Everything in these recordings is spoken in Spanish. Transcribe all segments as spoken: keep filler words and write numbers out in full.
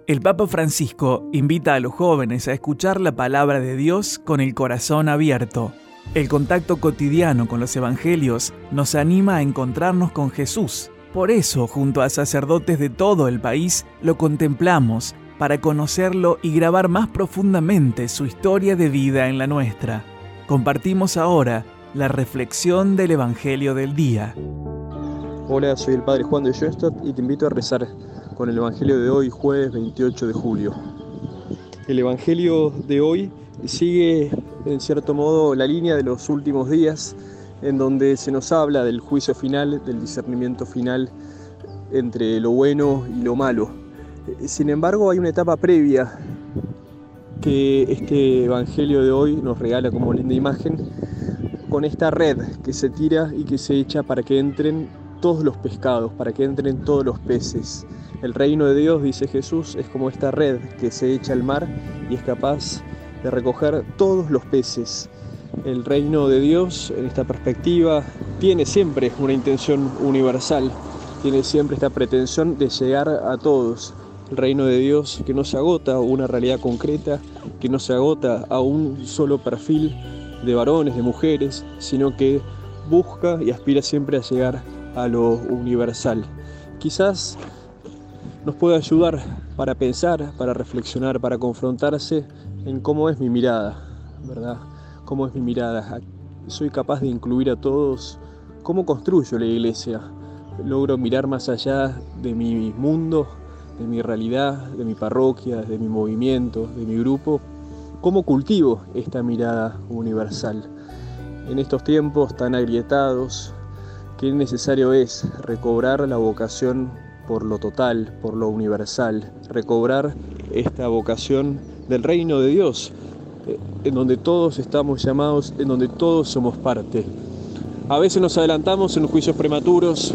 El Papa Francisco invita a los jóvenes a escuchar la palabra de Dios con el corazón abierto. El contacto cotidiano con los evangelios nos anima a encontrarnos con Jesús. Por eso, junto a sacerdotes de todo el país, lo contemplamos para conocerlo y grabar más profundamente su historia de vida en la nuestra. Compartimos ahora la reflexión del Evangelio del día. Hola, soy el Padre Juan de Schoenstatt y te invito a rezar con el Evangelio de hoy, jueves veintiocho de julio. El Evangelio de hoy sigue, en cierto modo, la línea de los últimos días, en donde se nos habla del juicio final, del discernimiento final entre lo bueno y lo malo. Sin embargo, hay una etapa previa que este Evangelio de hoy nos regala como linda imagen, con esta red que se tira y que se echa para que entren todos los pescados, para que entren todos los peces. El reino de Dios, dice Jesús, es como esta red que se echa al mar y es capaz de recoger todos los peces. El reino de Dios, en esta perspectiva, tiene siempre una intención universal, tiene siempre esta pretensión de llegar a todos. El reino de Dios que no se agota a una realidad concreta, que no se agota a un solo perfil de varones, de mujeres, sino que busca y aspira siempre a llegar a lo universal. Quizás nos puede ayudar para pensar, para reflexionar, para confrontarse en cómo es mi mirada, ¿verdad? ¿Cómo es mi mirada? ¿Soy capaz de incluir a todos? ¿Cómo construyo la iglesia? ¿Logro mirar más allá de mi mundo, de mi realidad, de mi parroquia, de mi movimiento, de mi grupo? ¿Cómo cultivo esta mirada universal? En estos tiempos tan agrietados, qué necesario es recobrar la vocación por lo total, por lo universal, recobrar esta vocación del reino de Dios, en donde todos estamos llamados, en donde todos somos parte. A veces nos adelantamos en los juicios prematuros,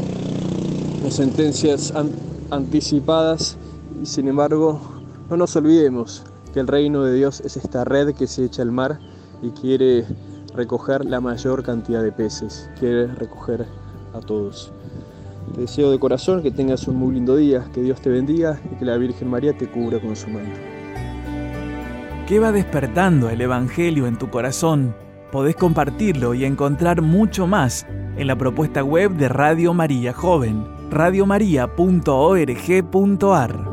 en sentencias an- anticipadas, y sin embargo, no nos olvidemos que el reino de Dios es esta red que se echa al mar y quiere recoger la mayor cantidad de peces, quiere recoger a todos. Te deseo de corazón que tengas un muy lindo día, que Dios te bendiga y que la Virgen María te cubra con su manto. ¿Qué va despertando el Evangelio en tu corazón? Podés compartirlo y encontrar mucho más en la propuesta web de Radio María Joven, radiomaria punto org punto ar.